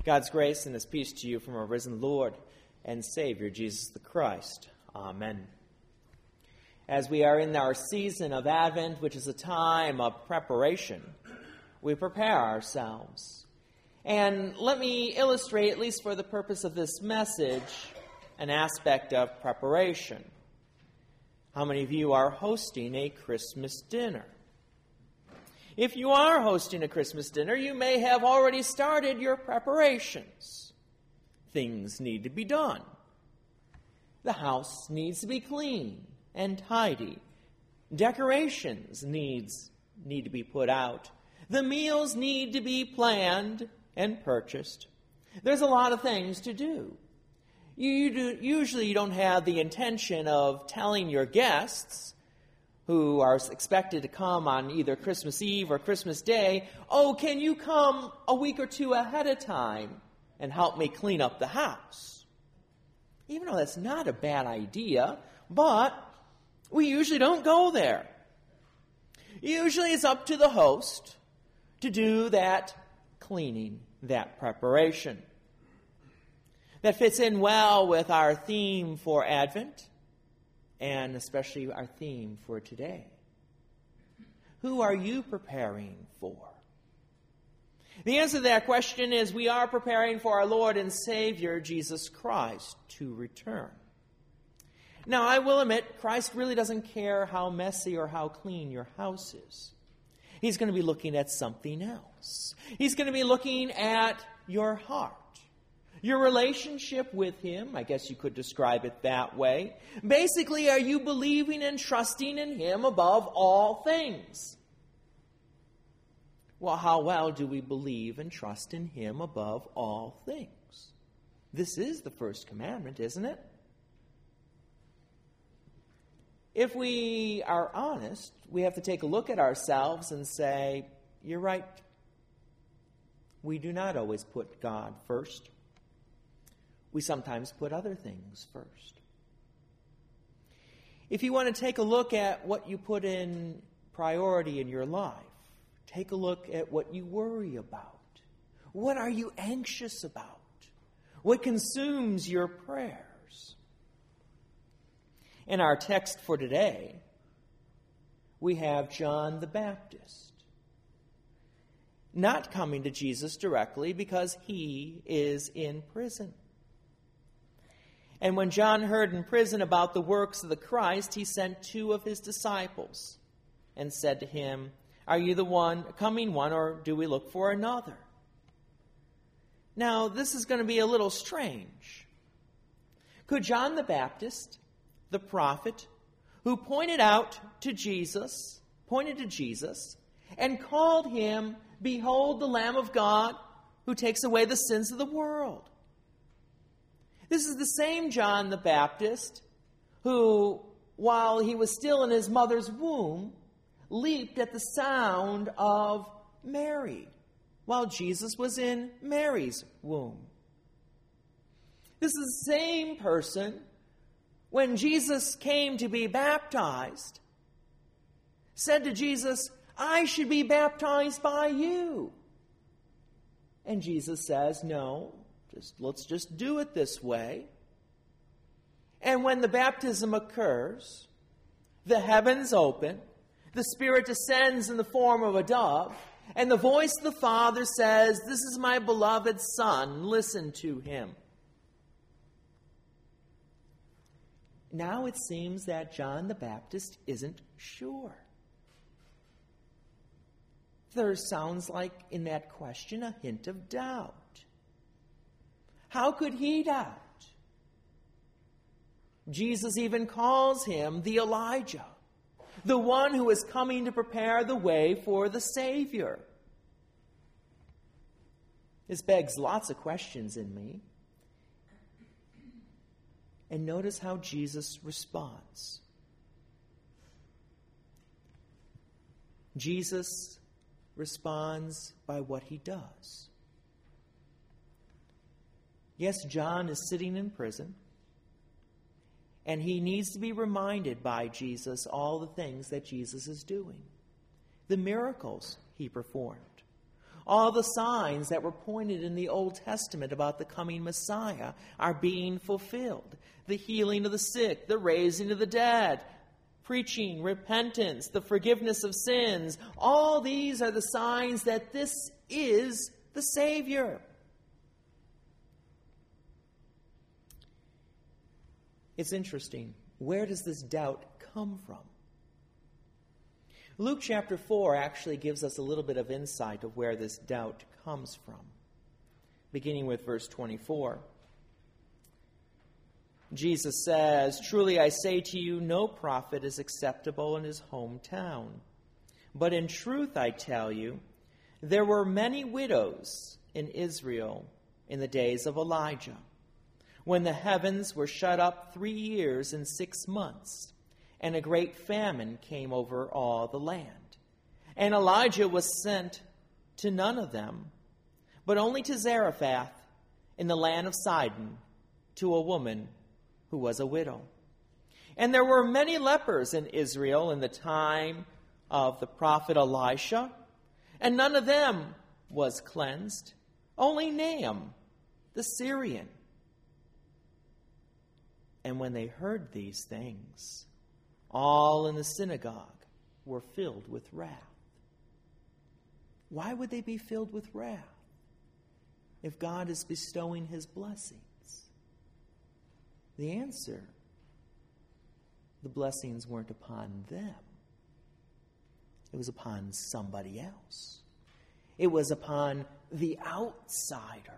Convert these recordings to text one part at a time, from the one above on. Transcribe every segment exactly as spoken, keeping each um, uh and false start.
God's grace and His peace to you from our risen Lord and Savior, Jesus the Christ. Amen. As we are in our season of Advent, which is a time of preparation, we prepare ourselves. And let me illustrate, at least for the purpose of this message, an aspect of preparation. How many of you are hosting a Christmas dinner? If you are hosting a Christmas dinner, you may have already started your preparations. Things need to be done. The house needs to be clean and tidy. Decorations needs need to be put out. The meals need to be planned and purchased. There's a lot of things to do. You, you do, usually you don't have the intention of telling your guests who are expected to come on either Christmas Eve or Christmas Day, oh, can you come a week or two ahead of time and help me clean up the house? Even though that's not a bad idea, but we usually don't go there. Usually it's up to the host to do that cleaning, that preparation. That fits in well with our theme for Advent, and especially our theme for today. Who are you preparing for? The answer to that question is we are preparing for our Lord and Savior, Jesus Christ, to return. Now, I will admit, Christ really doesn't care how messy or how clean your house is. He's going to be looking at something else. He's going to be looking at your heart. Your relationship with Him, I guess you could describe it that way. Basically, are you believing and trusting in Him above all things? Well, how well do we believe and trust in Him above all things? This is the first commandment, isn't it? If we are honest, we have to take a look at ourselves and say, you're right. We do not always put God first. We sometimes put other things first. If you want to take a look at what you put in priority in your life, take a look at what you worry about. What are you anxious about? What consumes your prayers? In our text for today, we have John the Baptist not coming to Jesus directly because he is in prison. And when John heard in prison about the works of the Christ, he sent two of his disciples and said to him, are you the one, coming one, or do we look for another? Now, this is going to be a little strange. Could John the Baptist, the prophet, who pointed out to Jesus, pointed to Jesus, and called him, behold the Lamb of God, who takes away the sins of the world. This is the same John the Baptist who, while he was still in his mother's womb, leaped at the sound of Mary, while Jesus was in Mary's womb. This is the same person, when Jesus came to be baptized, said to Jesus, I should be baptized by you. And Jesus says, no. Just, let's just do it this way. And when the baptism occurs, the heavens open, the Spirit descends in the form of a dove, and the voice of the Father says, this is my beloved Son, listen to him. Now it seems that John the Baptist isn't sure. There sounds like in that question a hint of doubt. How could he doubt? Jesus even calls him the Elijah, the one who is coming to prepare the way for the Savior. This begs lots of questions in me. And notice how Jesus responds. Jesus responds by what he does. Yes, John is sitting in prison, and he needs to be reminded by Jesus all the things that Jesus is doing, the miracles he performed, All the signs that were pointed in the Old Testament about the coming Messiah are being fulfilled. The healing of the sick, the raising of the dead, preaching repentance, the forgiveness of sins. All these are the signs that this is the Savior. It's interesting. Where does this doubt come from? Luke chapter four actually gives us a little bit of insight of where this doubt comes from, beginning with verse twenty-four. Jesus says, "Truly I say to you, no prophet is acceptable in his hometown. But in truth I tell you, there were many widows in Israel in the days of Elijah, when the heavens were shut up three years and six months, and a great famine came over all the land. And Elijah was sent to none of them, but only to Zarephath in the land of Sidon, to a woman who was a widow. And there were many lepers in Israel in the time of the prophet Elisha, and none of them was cleansed, only Naaman the Syrian. And when they heard these things, all in the synagogue were filled with wrath." Why would they be filled with wrath if God is bestowing his blessings? The answer, the blessings weren't upon them. It was upon somebody else. It was upon the outsider.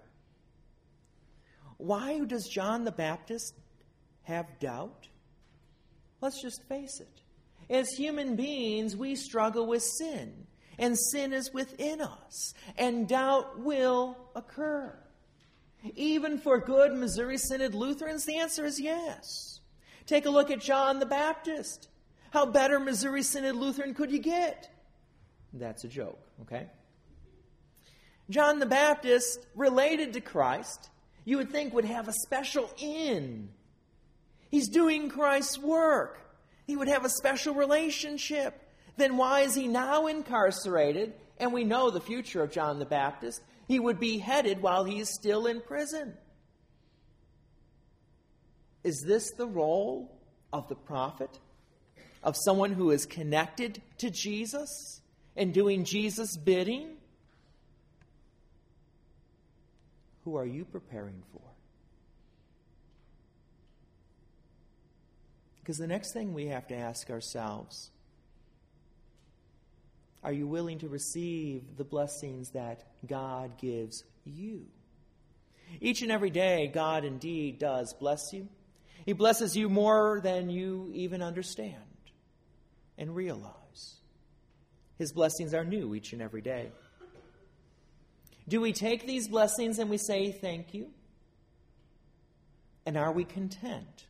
Why does John the Baptist have doubt? Let's just face it. As human beings, we struggle with sin, and sin is within us, and doubt will occur. Even for good Missouri Synod Lutherans, the answer is yes. Take a look at John the Baptist. How better Missouri Synod Lutheran could you get? That's a joke, okay? John the Baptist, related to Christ, you would think would have a special in. He's doing Christ's work. He would have a special relationship. Then why is he now incarcerated? And we know the future of John the Baptist. He would be beheaded while he is still in prison. Is this the role of the prophet? Of someone who is connected to Jesus and doing Jesus' bidding? Who are you preparing for? Because the next thing we have to ask ourselves, are you willing to receive the blessings that God gives you? Each and every day, God indeed does bless you. He blesses you more than you even understand and realize. His blessings are new each and every day. Do we take these blessings and we say thank you? And are we content?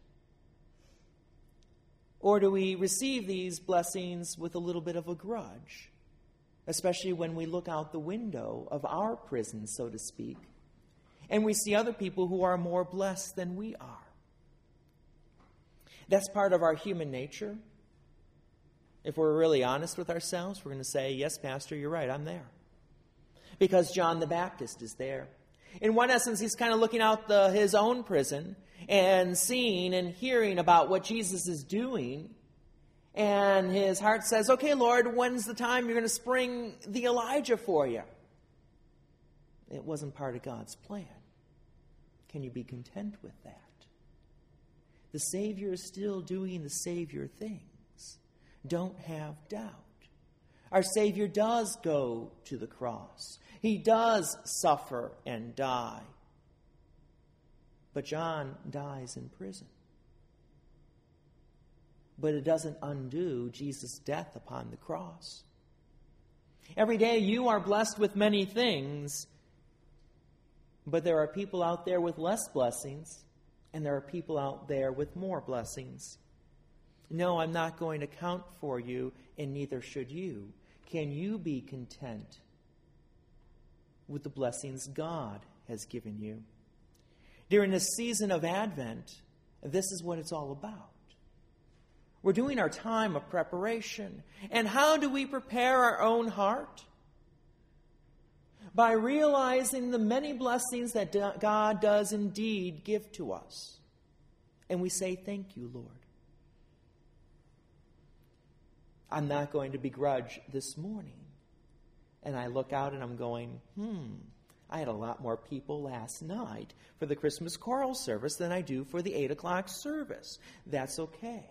Or do we receive these blessings with a little bit of a grudge, especially when we look out the window of our prison, so to speak, and we see other people who are more blessed than we are? That's part of our human nature. If we're really honest with ourselves, we're going to say, yes, Pastor, you're right, I'm there. Because John the Baptist is there. In one essence, he's kind of looking out the, his own prison and seeing and hearing about what Jesus is doing. And his heart says, okay, Lord, when's the time you're going to spring the Elijah for you? It wasn't part of God's plan. Can you be content with that? The Savior is still doing the Savior things. Don't have doubt. Our Savior does go to the cross. He does suffer and die. But John dies in prison. But it doesn't undo Jesus' death upon the cross. Every day you are blessed with many things, but there are people out there with less blessings, and there are people out there with more blessings. No, I'm not going to count for you, and neither should you. Can you be content with the blessings God has given you? During this season of Advent, this is what it's all about. We're doing our time of preparation. And how do we prepare our own heart? by realizing the many blessings that God does indeed give to us. And we say, thank you, Lord. I'm not going to begrudge this morning. And I look out and I'm going, hmm, I had a lot more people last night for the Christmas choral service than I do for the eight o'clock service. That's okay.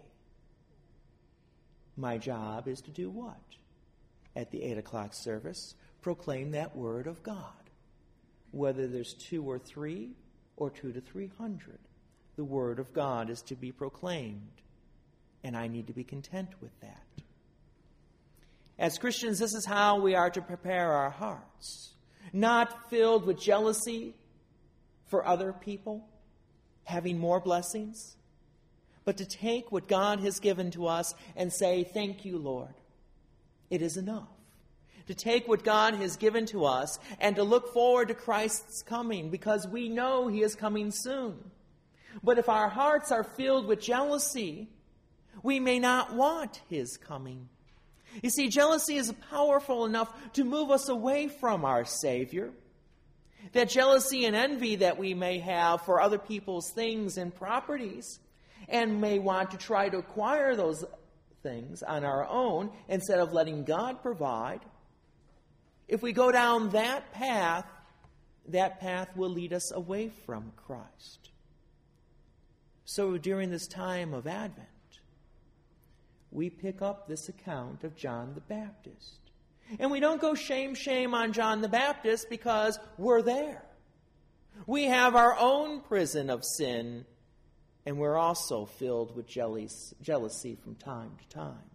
My job is to do what? At the eight o'clock service, proclaim that word of God. Whether there's two or three, or two to three hundred, the word of God is to be proclaimed. And I need to be content with that. As Christians, this is how we are to prepare our hearts. Not filled with jealousy for other people, having more blessings, but to take what God has given to us and say, thank you, Lord. It is enough. To take what God has given to us and to look forward to Christ's coming, because we know He is coming soon. But if our hearts are filled with jealousy, we may not want His coming. You see, jealousy is powerful enough to move us away from our Savior. That jealousy and envy that we may have for other people's things and properties, and may want to try to acquire those things on our own instead of letting God provide. If we go down that path, that path will lead us away from Christ. So during this time of Advent, we pick up this account of John the Baptist. And we don't go shame, shame on John the Baptist because we're there. We have our own prison of sin, and we're also filled with jealousy from time to time.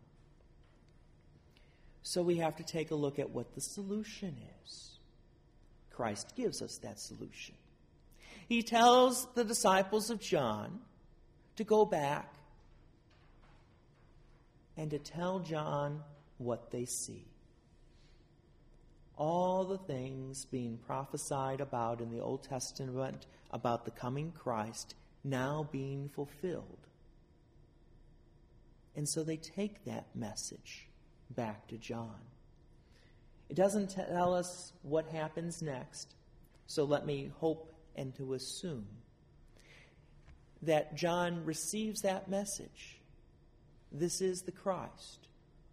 So we have to take a look at what the solution is. Christ gives us that solution. He tells the disciples of John to go back and to tell John what they see. All the things being prophesied about in the Old Testament about the coming Christ now being fulfilled. And so they take that message back to John. It doesn't tell us what happens next, so let me hope and to assume that John receives that message. This is the Christ.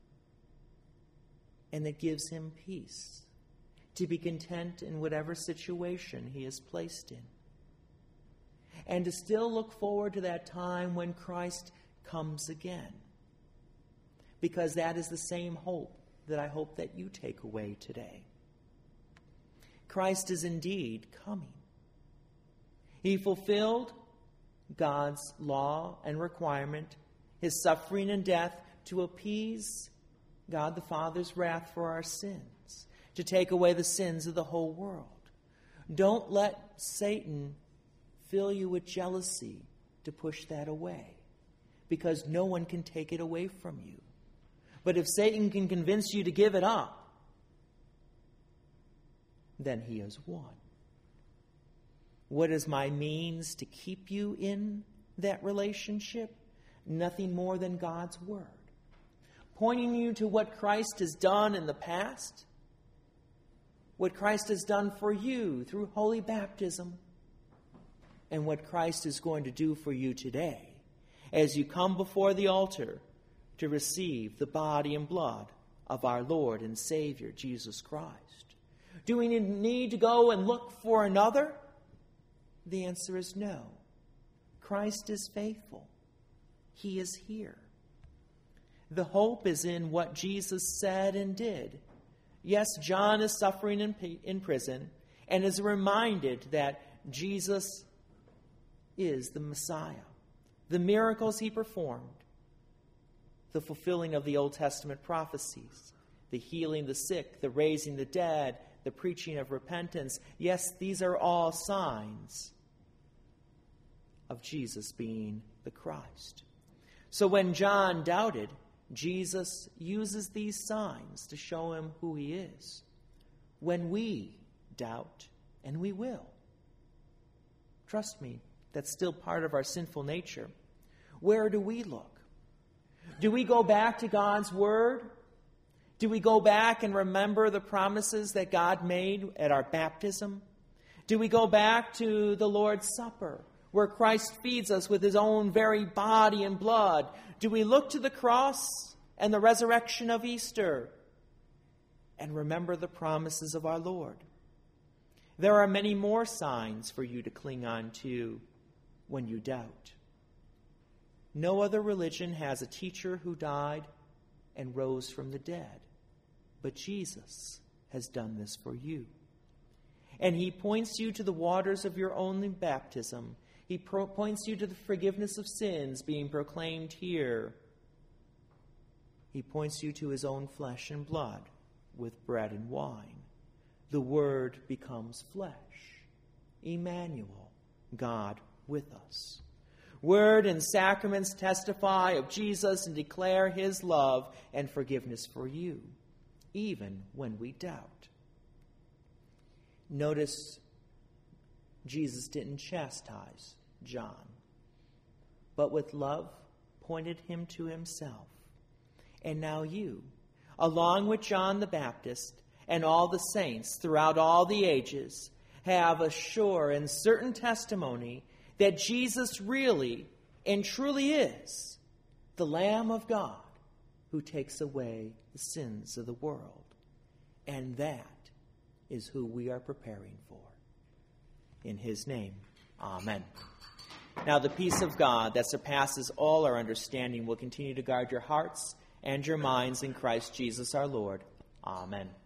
And it gives him peace to be content in whatever situation he is placed in. And to still look forward to that time when Christ comes again. Because that is the same hope that I hope that you take away today. Christ is indeed coming. He fulfilled God's law and requirement, His suffering and death to appease God the Father's wrath for our sins, to take away the sins of the whole world. Don't let Satan fill you with jealousy to push that away, because no one can take it away from you. But if Satan can convince you to give it up, then he has won. What is my means to keep you in that relationship? Nothing more than God's Word, pointing you to what Christ has done in the past, what Christ has done for you through holy baptism, and what Christ is going to do for you today as you come before the altar to receive the body and blood of our Lord and Savior, Jesus Christ. Do we need to go and look for another? The answer is no. Christ is faithful. He is here. The hope is in what Jesus said and did. Yes, John is suffering in, in prison and is reminded that Jesus is the Messiah. The miracles he performed, the fulfilling of the Old Testament prophecies, the healing the sick, the raising the dead, the preaching of repentance. Yes, these are all signs of Jesus being the Christ. So when John doubted, Jesus uses these signs to show him who he is. When we doubt, and we will, trust me, that's still part of our sinful nature. Where do we look? Do we go back to God's Word? Do we go back and remember the promises that God made at our baptism? Do we go back to the Lord's Supper, where Christ feeds us with his own very body and blood? Do we look to the cross and the resurrection of Easter and remember the promises of our Lord? There are many more signs for you to cling on to when you doubt. No other religion has a teacher who died and rose from the dead, but Jesus has done this for you. And he points you to the waters of your own baptism. He pro- points you to the forgiveness of sins being proclaimed here. He points you to his own flesh and blood with bread and wine. The Word becomes flesh. Emmanuel, God with us. Word and sacraments testify of Jesus and declare his love and forgiveness for you, even when we doubt. Notice Jesus didn't chastise John, but with love pointed him to himself. And now you, along with John the Baptist and all the saints throughout all the ages, have a sure and certain testimony that Jesus really and truly is the Lamb of God who takes away the sins of the world. And that is who we are preparing for. In his name, amen. Now the peace of God that surpasses all our understanding will continue to guard your hearts and your minds in Christ Jesus our Lord. Amen.